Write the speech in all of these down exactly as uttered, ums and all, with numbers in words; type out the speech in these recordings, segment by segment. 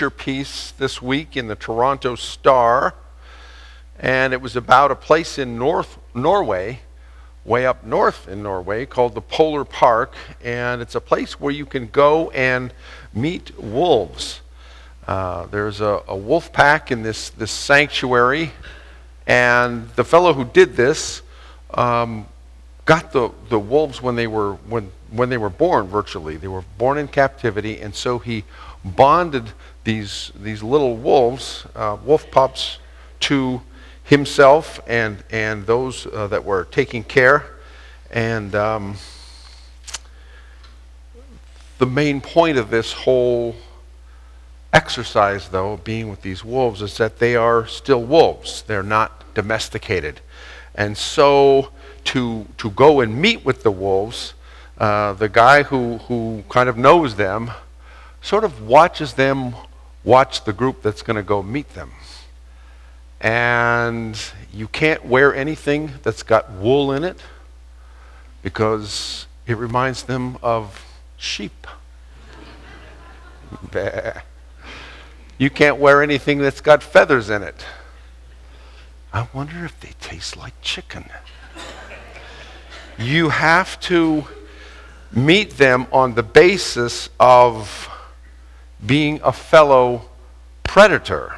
piece this week in the Toronto Star, and it was about a place in North Norway, way up north in Norway, called the Polar Park, and it's a place where you can go and meet wolves. Uh, there's a, a wolf pack in this, this sanctuary, and the fellow who did this um, got the, the wolves when they were when when they were born. Virtually, they were born in captivity, and so he bonded these these little wolves, uh, wolf pups, to himself and and those uh, that were taking care. And um, the main point of this whole exercise, though, being with these wolves, is that they are still wolves. They're not domesticated, and so to to go and meet with the wolves, uh, the guy who who kind of knows them sort of watches them watch the group that's going to go meet them. And you can't wear anything that's got wool in it because it reminds them of sheep. You can't wear anything that's got feathers in it. I wonder if they taste like chicken. You have to meet them on the basis of being a fellow predator.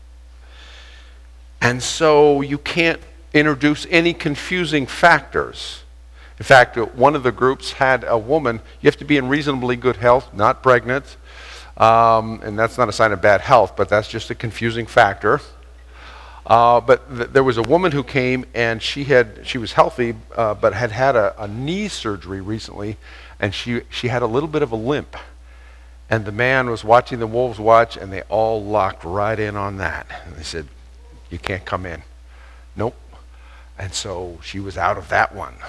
And so you can't introduce any confusing factors. In fact, one of the groups had a woman. You have to be in reasonably good health, not pregnant. Um, and that's not a sign of bad health, but that's just a confusing factor. Uh, but th- there was a woman who came, and she had she was healthy, uh, but had had a, a knee surgery recently, and she she had a little bit of a limp. And the man was watching the wolves watch, and they all locked right in on that. And they said, "You can't come in." Nope. And so she was out of that one.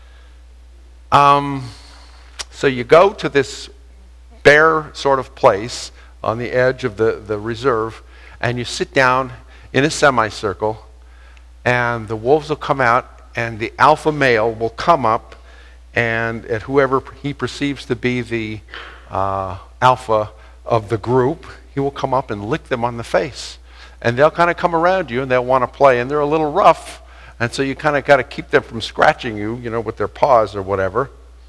Um, so you go to this bare sort of place on the edge of the, the reserve, and you sit down in a semicircle, and the wolves will come out, and the alpha male will come up, and at whoever he perceives to be the uh, alpha of the group, he will come up and lick them on the face. And they'll kind of come around you, and they'll want to play, and they're a little rough, and so you kind of got to keep them from scratching you, you know, with their paws or whatever.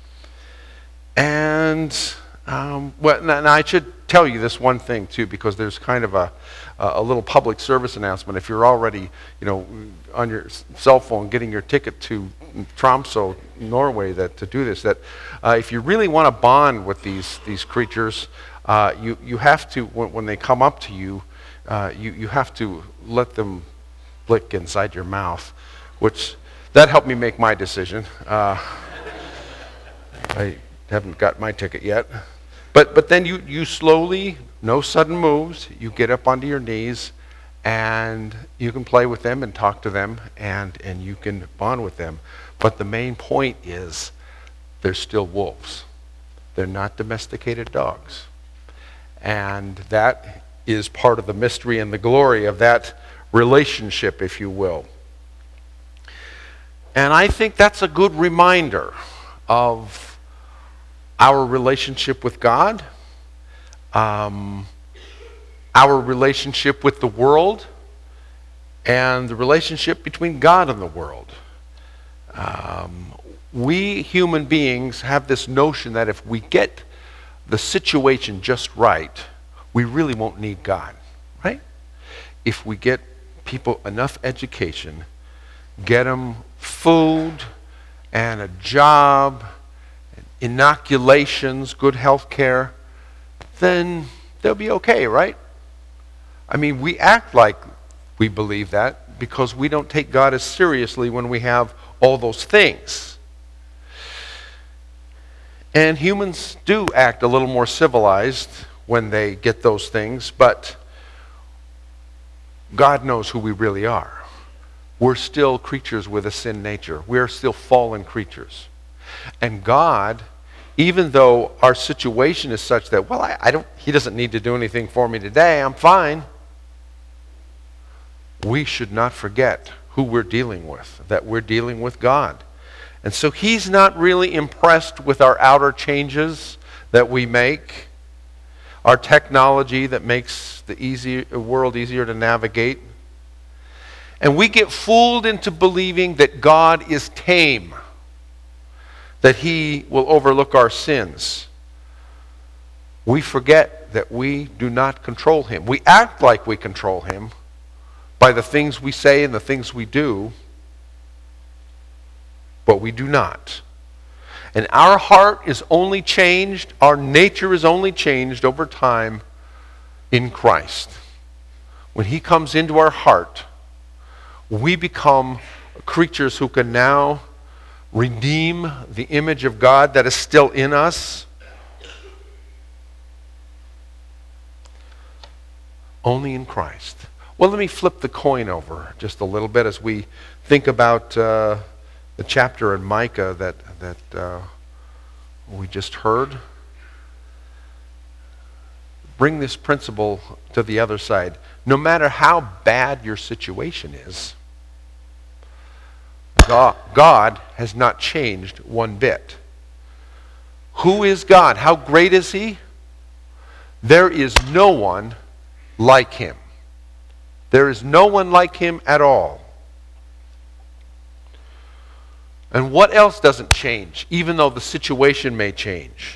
And um, well, now, now I should tell you this one thing too, because there's kind of a a little public service announcement. If you're already, you know, on your cell phone getting your ticket to Tromsø, Norway, that to do this, that uh, if you really want to bond with these these creatures, uh, you you have to when, when they come up to you, uh, you you have to let them lick inside your mouth, which that helped me make my decision. Uh, I haven't got my ticket yet. But but then you, you slowly, no sudden moves, you get up onto your knees, and you can play with them and talk to them, and, and you can bond with them. But the main point is they're still wolves. They're not domesticated dogs. And that is part of the mystery and the glory of that relationship, if you will. And I think that's a good reminder of our relationship with God, um, our relationship with the world, and the relationship between God and the world. Um, we human beings have this notion that if we get the situation just right, we really won't need God, right? If we get people enough education, get them food and a job, inoculations, good health care, then they'll be okay, right? I mean, we act like we believe that because we don't take God as seriously when we have all those things. And humans do act a little more civilized when they get those things, but God knows who we really are. We're still creatures with a sin nature. We're still fallen creatures. And God, even though our situation is such that, well, I, I don't, he doesn't need to do anything for me today, I'm fine. We should not forget who we're dealing with, that we're dealing with God. And so he's not really impressed with our outer changes that we make. our technology that makes the easy, world easier to navigate. And we get fooled into believing that God is tame, that he will overlook our sins. We forget that we do not control him. We act like we control him by the things we say and the things we do, but we do not. And our heart is only changed, our nature is only changed over time in Christ. When he comes into our heart, we become creatures who can now redeem the image of God that is still in us. Only in Christ. Well, let me flip the coin over just a little bit as we think about uh, the chapter in Micah that, that uh, we just heard. Bring this principle to the other side. No matter how bad your situation is, God, God has not changed one bit. Who is God? How great is he? There is no one like him. There is no one like him at all. And what else doesn't change, even though the situation may change?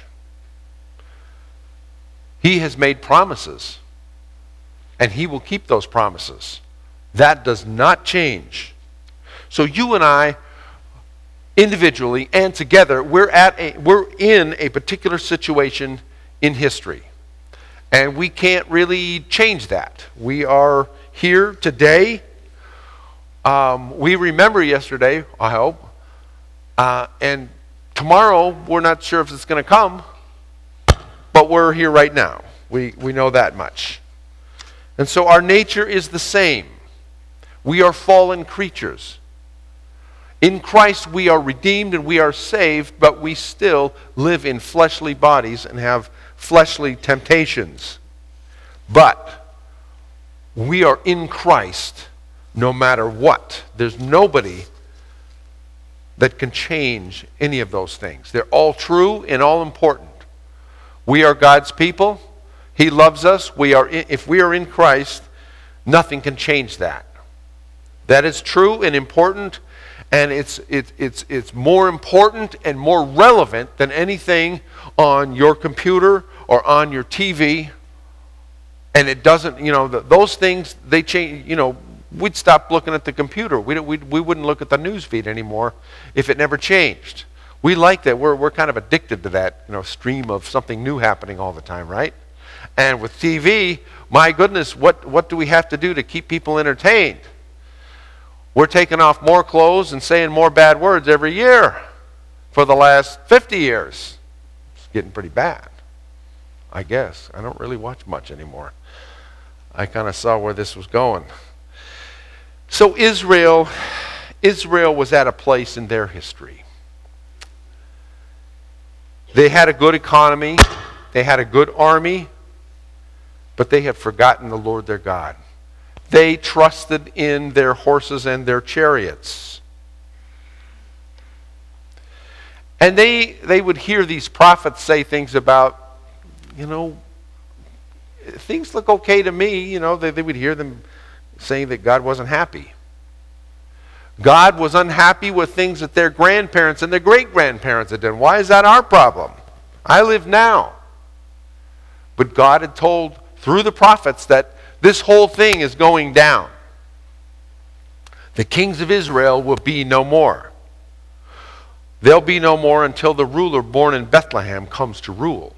He has made promises, and he will keep those promises. That does not change. So you and I, individually and together, we're at a, we're in a particular situation in history. And we can't really change that. We are here today. Um, we remember yesterday, I hope. Uh, and tomorrow, we're not sure if it's going to come. But we're here right now. We, we know that much. And so our nature is the same. We are fallen creatures. In Christ we are redeemed and we are saved, but we still live in fleshly bodies and have fleshly temptations. But we are in Christ no matter what. There's nobody that can change any of those things. They're all true and all important. We are God's people. He loves us. We are in, if we are in Christ, nothing can change that. That is true and important. And it's, it, it's, it's more important and more relevant than anything on your computer or on your T V. And it doesn't, you know, the, those things, they change, you know, we'd stop looking at the computer. We, we, we wouldn't look at the news feed anymore if it never changed. We like that. We're, we're kind of addicted to that, you know, stream of something new happening all the time, right? And with T V, my goodness, what, what do we have to do to keep people entertained? We're taking off more clothes and saying more bad words every year for the last fifty years. It's getting pretty bad, I guess. I don't really watch much anymore. I kind of saw where this was going. So Israel, Israel was at a place in their history. They had a good economy. They had a good army. But they had forgotten the Lord their God. They trusted in their horses and their chariots. And they, they would hear these prophets say things about, you know, things look okay to me. You know, they, they would hear them saying that God wasn't happy. God was unhappy with things that their grandparents and their great-grandparents had done. Why is that our problem? I live now. But God had told through the prophets that this whole thing is going down. The kings of Israel will be no more. They'll be no more until the ruler born in Bethlehem comes to rule.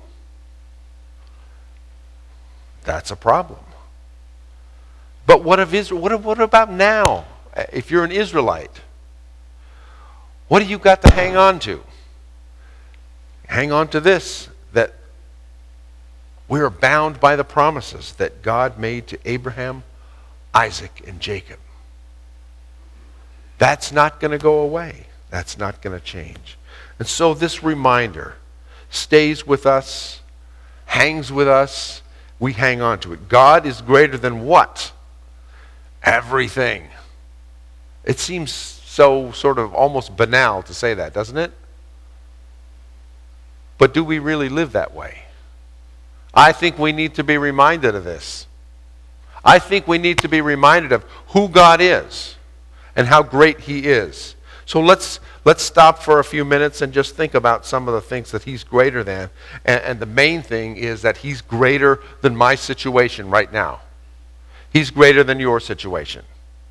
That's a problem. But what of Israel? What, what about now? If you're an Israelite, what do you got to hang on to? Hang on to this, that we are bound by the promises that God made to Abraham, Isaac, and Jacob. That's not going to go away. That's not going to change. And so this reminder stays with us, hangs with us. We hang on to it. God is greater than what? Everything. It seems so sort of almost banal to say that, doesn't it? But do we really live that way? I think we need to be reminded of this. I think we need to be reminded of who God is and how great he is. So let's let's stop for a few minutes and just think about some of the things that he's greater than. And, and the main thing is that he's greater than my situation right now. He's greater than your situation.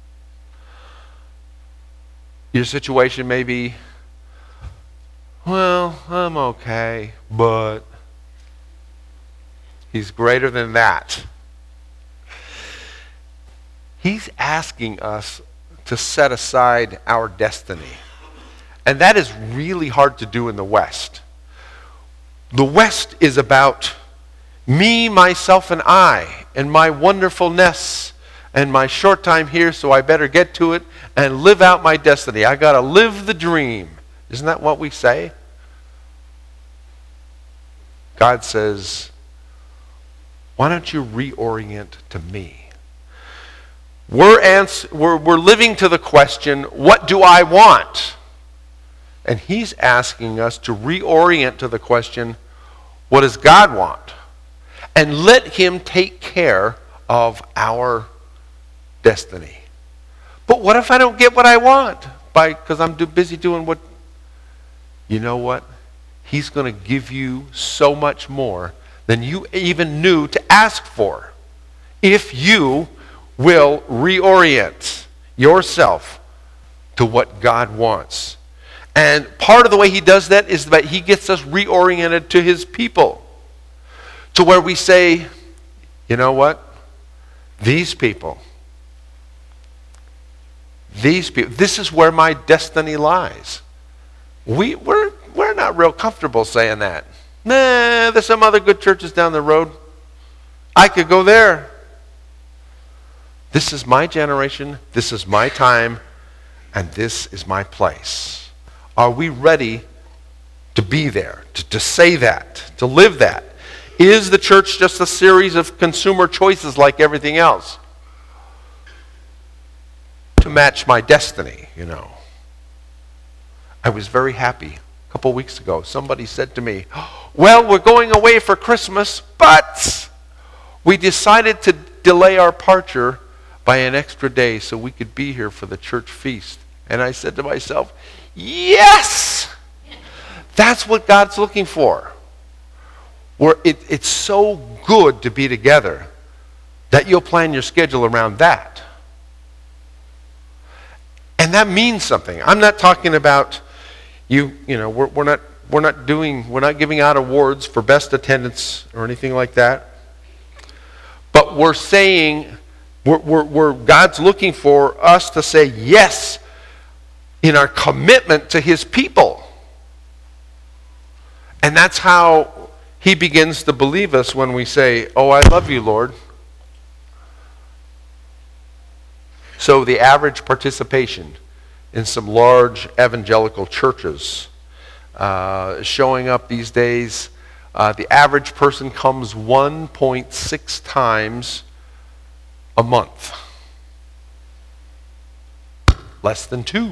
Your situation may be, well, I'm okay, but he's greater than that. He's asking us to set aside our destiny. And that is really hard to do in the West. The West is about me, myself, and I, and my wonderfulness, and my short time here, so I better get to it and live out my destiny. I got to live the dream. Isn't that what we say? God says, why don't you reorient to me? We're, ans- we're, we're living to the question, what do I want? And he's asking us to reorient to the question, what does God want? And let him take care of our destiny. But what if I don't get what I want? By because I'm too busy doing what... You know what? He's going to give you so much more than you even knew to ask for. If you will reorient yourself to what God wants. And part of the way he does that is that he gets us reoriented to his people. To where we say, you know what? These people, these people, this is where my destiny lies. We, we're, we're not real comfortable saying that. Nah, there's some other good churches down the road. I could go there. This is my generation, this is my time, and this is my place. Are we ready to be there, to, to say that, to live that? Is the church just a series of consumer choices like everything else? To match my destiny, you know. I was very happy a couple weeks ago. Somebody said to me, well, we're going away for Christmas, but we decided to delay our departure by an extra day so we could be here for the church feast. And I said to myself, yes! That's what God's looking for. Where it, it's so good to be together that you'll plan your schedule around that. And that means something. I'm not talking about you, you know, we're, we're not we're not doing, we're not giving out awards for best attendance or anything like that. But we're saying, we're, we're, we're God's looking for us to say yes in our commitment to his people. And that's how he begins to believe us when we say, oh, I love you, Lord. So the average participation in some large evangelical churches uh, showing up these days, uh, the average person comes one point six times a month. Less than two.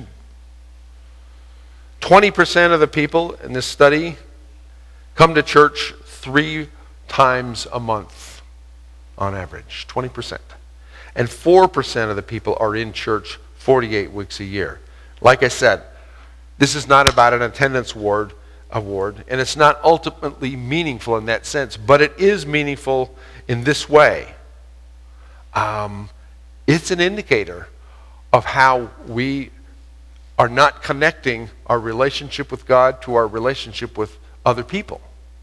twenty percent of the people in this study come to church three times a month on average, twenty percent. And four percent of the people are in church forty-eight weeks a year. Like I said, this is not about an attendance award, award, and it's not ultimately meaningful in that sense, but it is meaningful in this way. Um, it's an indicator of how we are not connecting our relationship with God to our relationship with other people.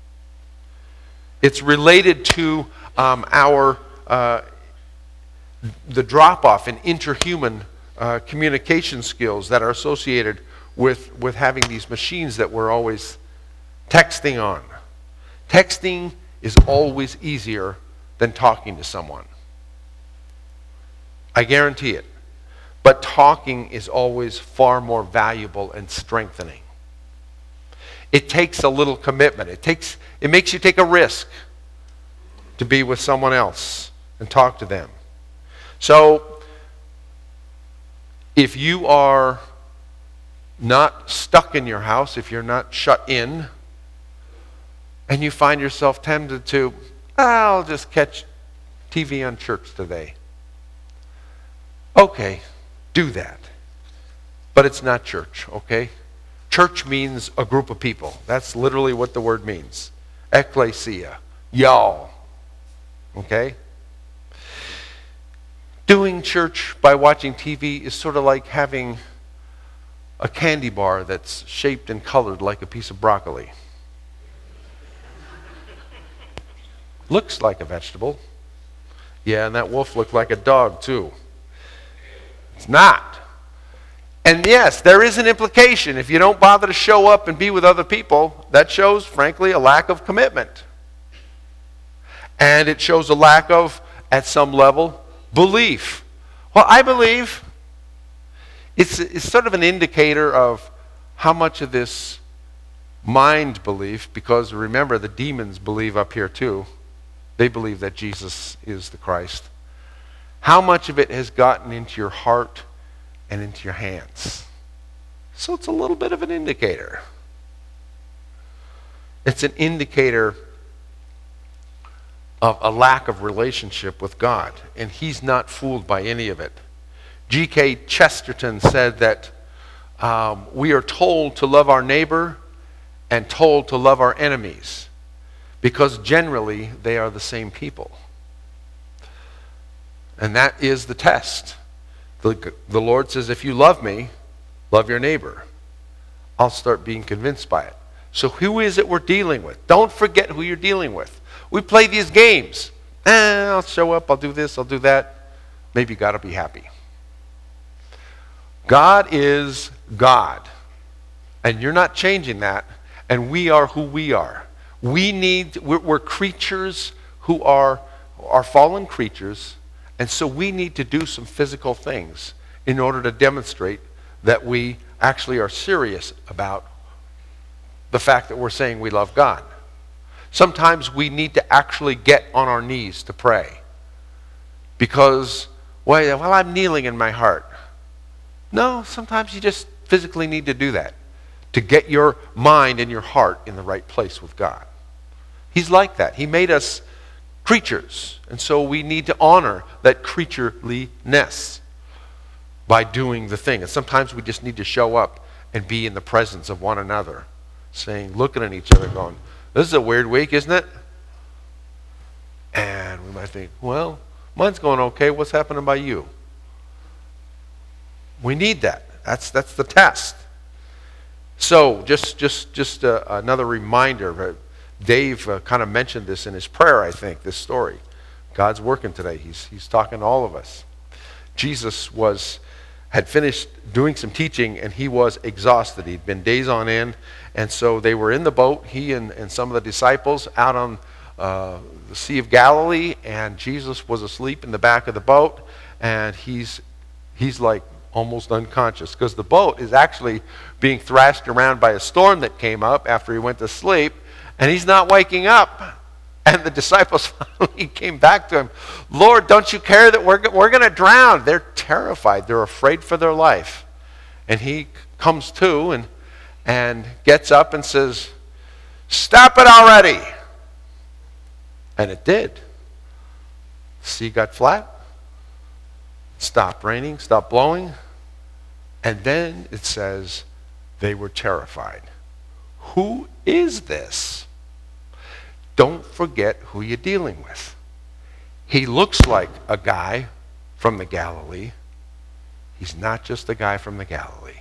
It's related to um, our uh, the drop-off in interhuman uh, communication skills that are associated with, with having these machines that we're always texting on. Texting is always easier than talking to someone. I guarantee it. But talking is always far more valuable and strengthening. It takes a little commitment. It takes, it makes you take a risk to be with someone else and talk to them. So, if you are not stuck in your house, if you're not shut in, and you find yourself tempted to, I'll just catch T V on church today. Okay, do that. But it's not church, okay? Church means a group of people. That's literally what the word means. Ecclesia. Y'all. Okay? Doing church by watching T V is sort of like having a candy bar that's shaped and colored like a piece of broccoli. Looks like a vegetable. Yeah, and that wolf looked like a dog too. It's not. And yes, there is an implication. If you don't bother to show up and be with other people, that shows, frankly, a lack of commitment. And it shows a lack of, at some level, belief. Well, I believe it's, it's sort of an indicator of how much of this mind belief, because remember, the demons believe up here too. They believe that Jesus is the Christ. How much of it has gotten into your heart and into your hands? So it's a little bit of an indicator. It's an indicator of a lack of relationship with God, and he's not fooled by any of it. G K Chesterton said that um, we are told to love our neighbor and told to love our enemies, because generally they are the same people. And that is the test. The, the Lord says, if you love me, love your neighbor. I'll start being convinced by it. So who is it we're dealing with? Don't forget who you're dealing with. We play these games. Eh, I'll show up, I'll do this, I'll do that. Maybe God will be happy. God is God. And you're not changing that. And we are who we are. We need, we're, we're creatures who are, are fallen creatures. And so we need to do some physical things in order to demonstrate that we actually are serious about the fact that we're saying we love God. Sometimes we need to actually get on our knees to pray. Because, well, well, I'm kneeling in my heart. No, sometimes you just physically need to do that to get your mind and your heart in the right place with God. He's like that. He made us creatures. And so we need to honor that creatureliness by doing the thing. And sometimes we just need to show up and be in the presence of one another, saying, looking at each other going, this is a weird week, isn't it? And we might think, well, mine's going okay. What's happening by you? We need that. That's, that's the test. So just, just, just uh, another reminder. Dave uh, kind of mentioned this in his prayer, I think, this story. God's working today. He's, he's talking to all of us. Jesus was, had finished doing some teaching, and he was exhausted. He'd been days on end, and so they were in the boat, he and, and some of the disciples, out on uh, the Sea of Galilee, and Jesus was asleep in the back of the boat, and he's, he's like almost unconscious, because the boat is actually being thrashed around by a storm that came up after he went to sleep, and he's not waking up. And the disciples finally came back to him. Lord, don't you care that we're, we're going to drown? They're terrified. They're afraid for their life. And he comes to and, and gets up and says, stop it already. And it did. The sea got flat. Stopped raining, stopped blowing. And then it says they were terrified. Who is this? Don't forget who you're dealing with. He looks like a guy from the Galilee. He's not just a guy from the Galilee.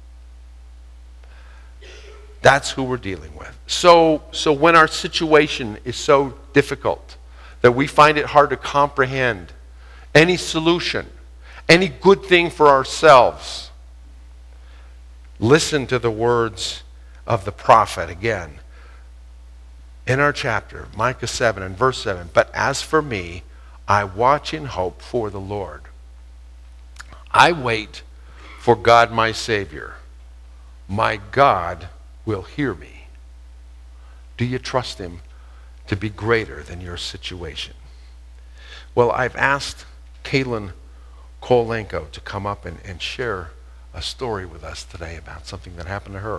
That's who we're dealing with. So, so when our situation is so difficult that we find it hard to comprehend any solution, any good thing for ourselves, listen to the words of the prophet again. In our chapter, Micah seven and verse seven, but as for me, I watch in hope for the Lord. I wait for God my Savior. My God will hear me. Do you trust him to be greater than your situation? Well, I've asked Kaylin Kolenko to come up and, and share a story with us today about something that happened to her.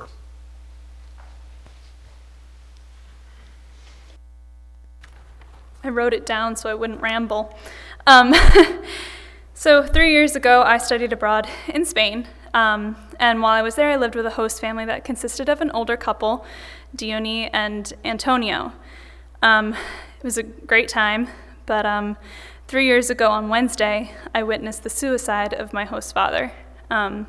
I wrote it down so I wouldn't ramble. Um, so three years ago, I studied abroad in Spain. Um, and while I was there, I lived with a host family that consisted of an older couple, Dione and Antonio. Um, it was a great time, but um, three years ago on Wednesday, I witnessed the suicide of my host father. Um,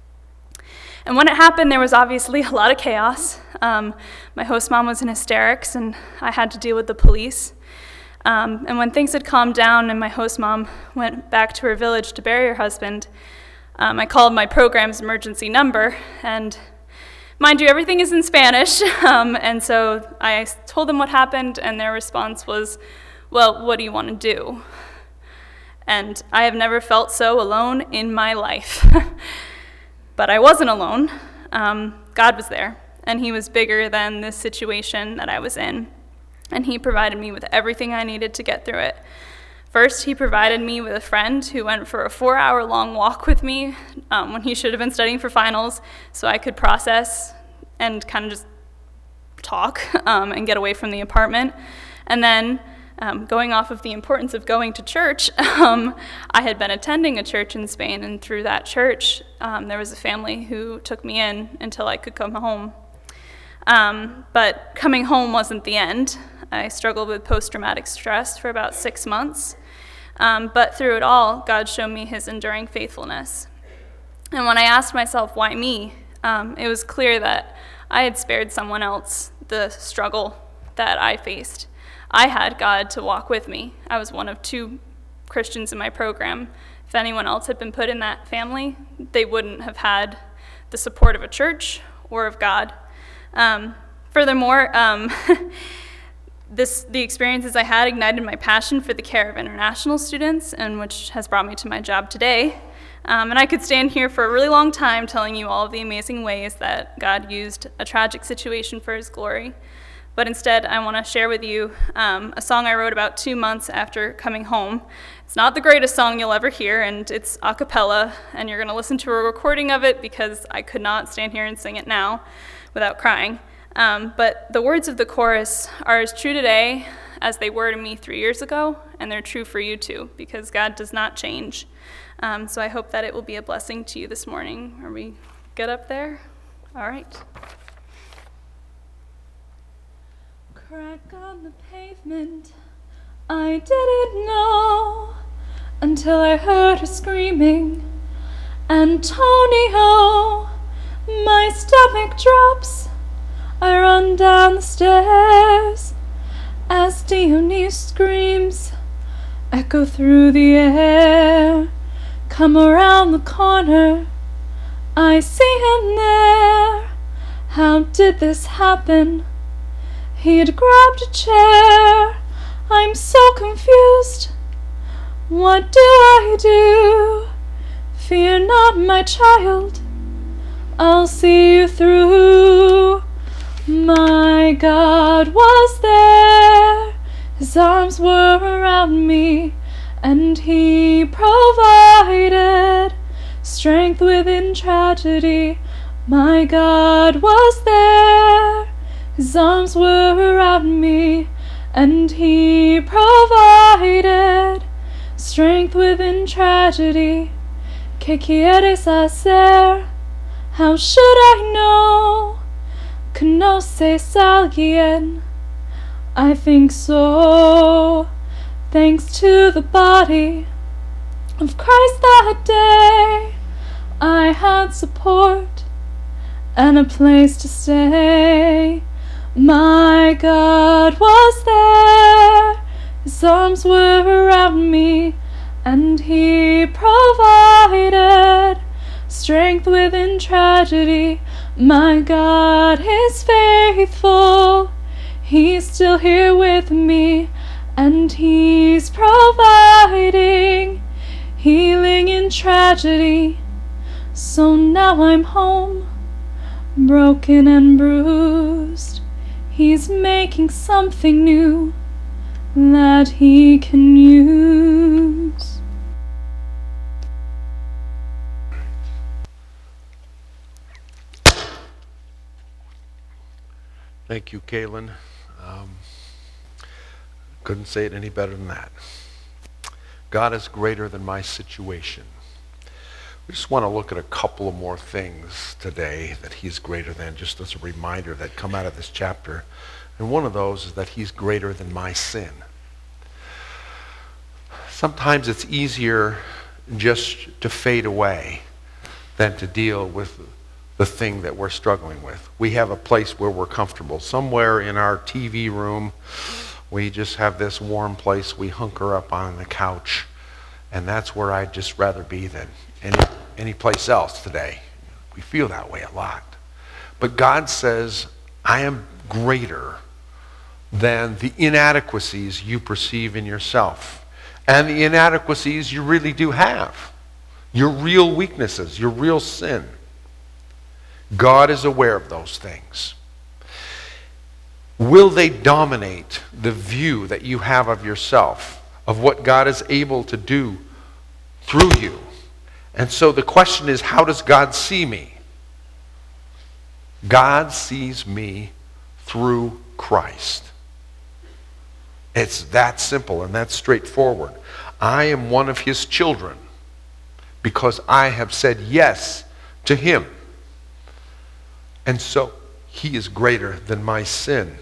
and when it happened, there was obviously a lot of chaos. Um, my host mom was in hysterics, and I had to deal with the police. Um, and when things had calmed down and my host mom went back to her village to bury her husband, um, I called my program's emergency number, and mind you, everything is in Spanish, um, and so I told them what happened, and their response was, well, what do you want to do? And I have never felt so alone in my life. But I wasn't alone. Um, God was there, and he was bigger than this situation that I was in. And he provided me with everything I needed to get through it. First, he provided me with a friend who went for a four-hour-long walk with me um, when he should have been studying for finals, so I could process and kind of just talk um, and get away from the apartment. And then, um, going off of the importance of going to church, um, I had been attending a church in Spain, and through that church, um, there was a family who took me in until I could come home. Um, but coming home wasn't the end. I struggled with post-traumatic stress for about six months. Um, but through it all, God showed me his enduring faithfulness. And when I asked myself, why me? Um, it was clear that I had spared someone else the struggle that I faced. I had God to walk with me. I was one of two Christians in my program. If anyone else had been put in that family, they wouldn't have had the support of a church or of God. Um, furthermore, um, this the experiences I had ignited my passion for the care of international students, and which has brought me to my job today. Um, and I could stand here for a really long time telling you all of the amazing ways that God used a tragic situation for his glory. But instead, I want to share with you um, a song I wrote about two months after coming home. It's not the greatest song you'll ever hear, and it's a cappella, and you're going to listen to a recording of it because I could not stand here and sing it now without crying. Um, but the words of the chorus are as true today as they were to me three years ago, and they're true for you too, because God does not change. Um, so I hope that it will be a blessing to you this morning. Are we good up there? All right. Crack on the pavement, I didn't know until I heard her screaming, Antonio, my stomach drops. I run down the stairs as Dione screams echo through the air. Come around the corner, I see him there. How did this happen? He'd grabbed a chair. I'm so confused. What do I do? Fear not, my child. I'll see you through. My God was there. His arms were around me, and he provided strength within tragedy. My God was there. His arms were around me, and he provided strength within tragedy. ¿Qué quieres hacer? How should I know? ¿Conoces a alguien? I think so. Thanks to the body of Christ that day, I had support and a place to stay. My God was there. His arms were around me, and he provided strength within tragedy. My God is faithful. He's still here with me, and he's providing healing in tragedy. So now I'm home, broken and bruised. He's making something new that he can use. Thank you, Kaylin. Um, Couldn't say it any better than that. God is greater than my situation. We just want to look at a couple of more things today that he's greater than, just as a reminder that come out of this chapter. And one of those is that he's greater than my sin. Sometimes it's easier just to fade away than to deal with the thing that we're struggling with. We have a place where we're comfortable. Somewhere in our T V room, we just have this warm place. We hunker up on the couch. And that's where I'd just rather be than any, any place else today. We feel that way a lot. But God says, I am greater than the inadequacies you perceive in yourself. And the inadequacies you really do have. Your real weaknesses, your real sin. God is aware of those things. Will they dominate the view that you have of yourself, of what God is able to do through you? And so the question is, how does God see me? God sees me through Christ. It's that simple and that straightforward. I am one of his children because I have said yes to him. And so he is greater than my sin.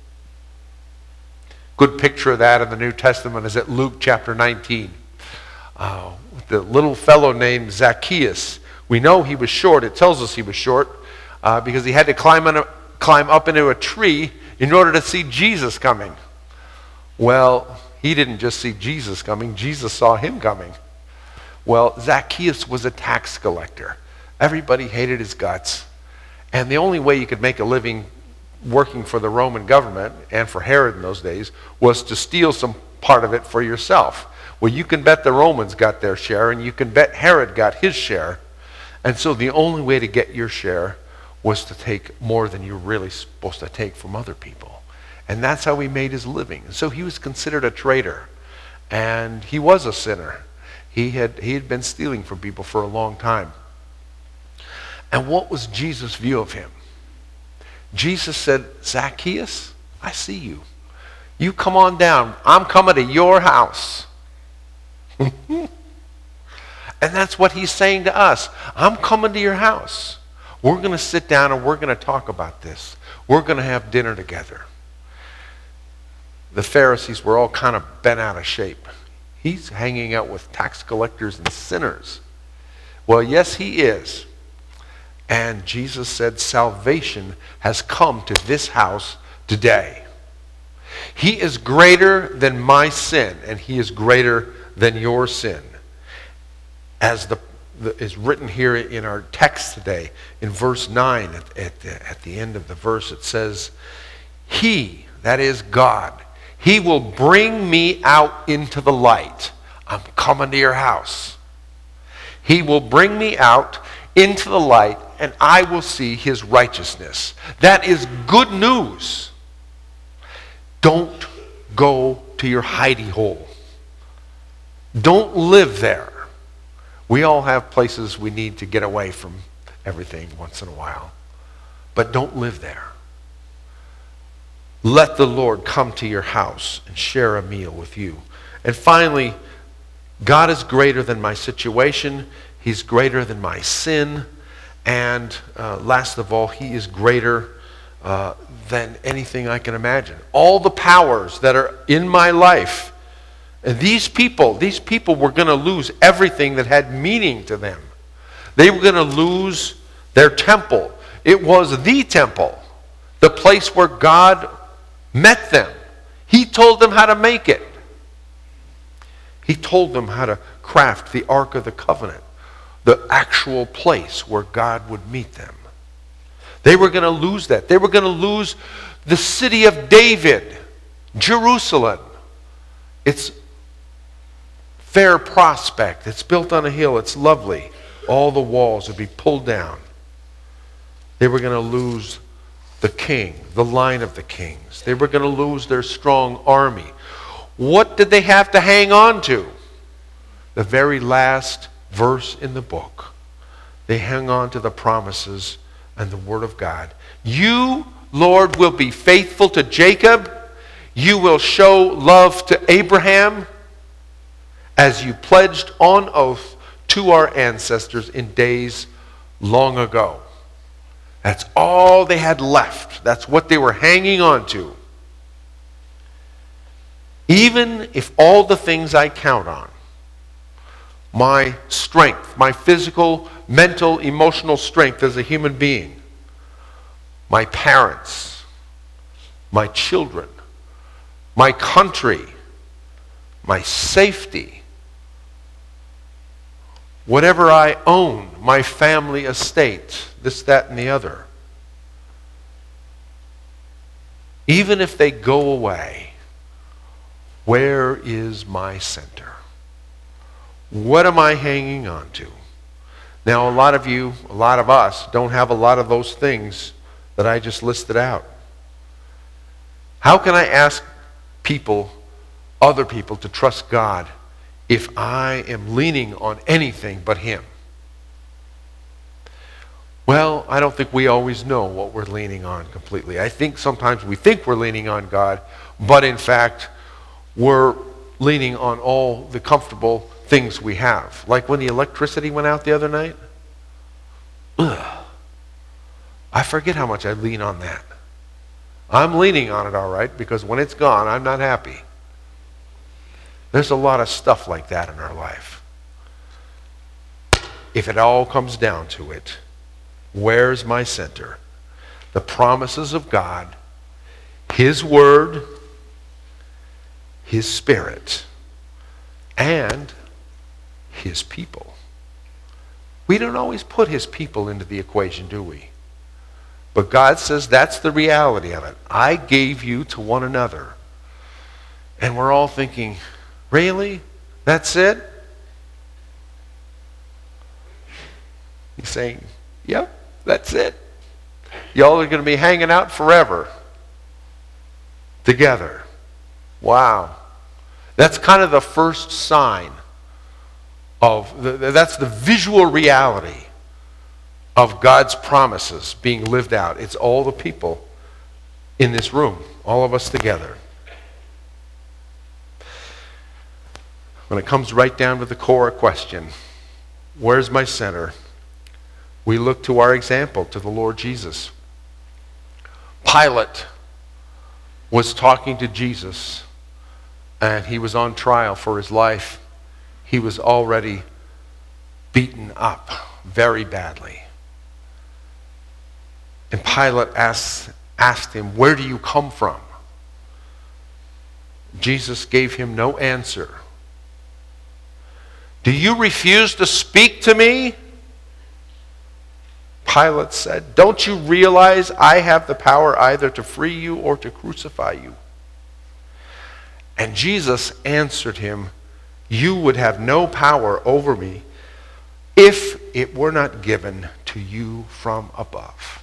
Good picture of that in the New Testament is at Luke chapter nineteen. Uh, the little fellow named Zacchaeus. We know he was short. It tells us he was short uh, because he had to climb, on a, climb up into a tree in order to see Jesus coming. Well, he didn't just see Jesus coming. Jesus saw him coming. Well, Zacchaeus was a tax collector. Everybody hated his guts. And the only way you could make a living working for the Roman government and for Herod in those days was to steal some part of it for yourself. Well, you can bet the Romans got their share, and you can bet Herod got his share. And so the only way to get your share was to take more than you're really supposed to take from other people. And that's how he made his living. And so he was considered a traitor. And he was a sinner. He had, he had been stealing from people for a long time. And what was Jesus' view of him? Jesus said, Zacchaeus, I see you. You come on down. I'm coming to your house. And that's what he's saying to us. I'm coming to your house. We're going to sit down and we're going to talk about this. We're going to have dinner together. The Pharisees were all kind of bent out of shape. He's hanging out with tax collectors and sinners. Well, yes, he is. And Jesus said, salvation has come to this house today. He is greater than my sin, and he is greater than your sin. As the, the is written here in our text today, in verse nine, at, at, the, at the end of the verse, it says, he, that is God, he will bring me out into the light. I'm coming to your house. He will bring me out into the light, and I will see his righteousness. That is good news. Don't go to your hidey hole. Don't live there. We all have places we need to get away from everything once in a while. But don't live there. Let the Lord come to your house and share a meal with you. And finally, God is greater than my situation. He's greater than my sin. And uh, last of all, he is greater uh, than anything I can imagine. All the powers that are in my life, and these people, these people were going to lose everything that had meaning to them. They were going to lose their temple. It was the temple, the place where God met them. He told them how to make it. He told them how to craft the Ark of the Covenant, the actual place where God would meet them. They were going to lose that. They were going to lose the city of David, Jerusalem. It's fair prospect. It's built on a hill. It's lovely. All the walls would be pulled down. They were going to lose the king, the line of the kings. They were going to lose their strong army. What did they have to hang on to? The very last verse in the book. They hang on to the promises and the word of God. You, Lord, will be faithful to Jacob. You will show love to Abraham as you pledged on oath to our ancestors in days long ago. That's all they had left. That's what they were hanging on to. Even if all the things I count on, my strength, my physical, mental, emotional strength as a human being, my parents, my children, my country, my safety, whatever I own, my family estate, this, that, and the other, even if they go away, where is my center? What am I hanging on to? Now, a lot of you, a lot of us, don't have a lot of those things that I just listed out. How can I ask people, other people, to trust God if I am leaning on anything but Him? Well, I don't think we always know what we're leaning on completely. I think sometimes we think we're leaning on God, but in fact, we're leaning on all the comfortable things we have. Like when the electricity went out the other night. Ugh. I forget how much I lean on that. I'm leaning on it all right, because when it's gone, I'm not happy. There's a lot of stuff like that in our life. If it all comes down to it, where's my center? The promises of God, His Word, His Spirit, and His people. We don't always put His people into the equation, do we? But God says that's the reality of it. I gave you to one another. And we're all thinking, really? That's it? He's saying, yep, that's it. Y'all are going to be hanging out forever together. Wow. That's kind of the first sign of, the, that's the visual reality of God's promises being lived out. It's all the people in this room, all of us together. When it comes right down to the core question, where's my center? We look to our example, to the Lord Jesus. Pilate was talking to Jesus, and he was on trial for his life. He was already beaten up very badly. And Pilate asked, asked him, where do you come from? Jesus gave him no answer. Do you refuse to speak to me? Pilate said, don't you realize I have the power either to free you or to crucify you? And Jesus answered him, you would have no power over me if it were not given to you from above.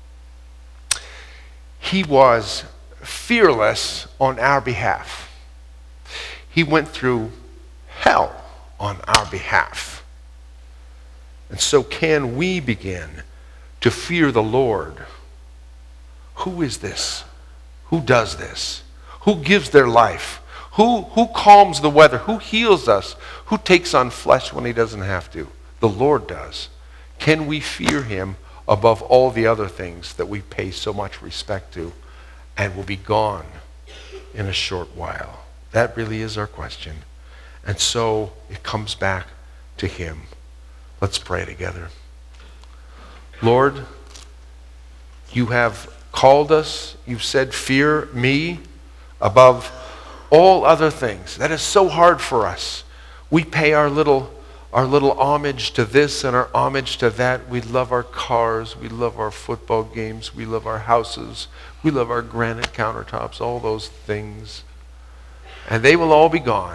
He was fearless on our behalf. He went through hell on our behalf. And so can we begin to fear the Lord? Who is this? Who does this? Who gives their life? Who, who calms the weather? Who heals us? Who takes on flesh when He doesn't have to? The Lord does. Can we fear Him above all the other things that we pay so much respect to and will be gone in a short while? That really is our question. And so it comes back to Him. Let's pray together. Lord, you have called us. You've said, fear me above all other things. That is so hard for us. We pay our little our little homage to this and our homage to that. We love our cars. We love our football games. We love our houses. We love our granite countertops, all those things. And they will all be gone.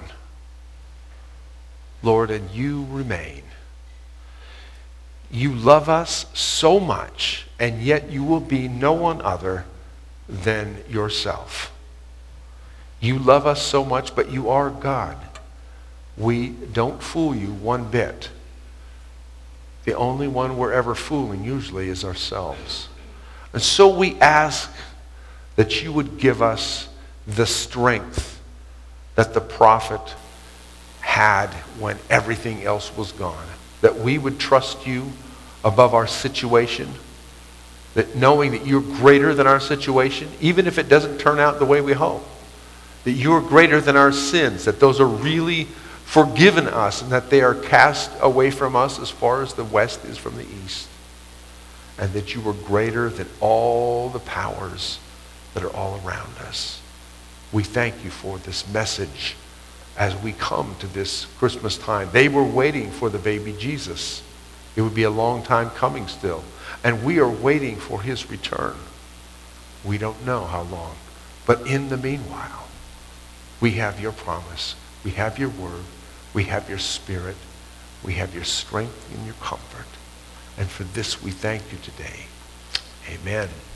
Lord, and you remain. You love us so much, and yet you will be no one other than yourself. You love us so much, but you are God. We don't fool you one bit. The only one we're ever fooling usually is ourselves. And so we ask that you would give us the strength that the prophet had when everything else was gone. That we would trust you above our situation. That knowing that you're greater than our situation, even if it doesn't turn out the way we hope. That you're greater than our sins, that those are really forgiven us and that they are cast away from us as far as the west is from the east. And that you are greater than all the powers that are all around us. We thank you for this message as we come to this Christmas time. They were waiting for the baby Jesus. It would be a long time coming still. And we are waiting for his return. We don't know how long. But in the meanwhile, we have your promise. We have your word. We have your spirit. We have your strength and your comfort. And for this we thank you today. Amen.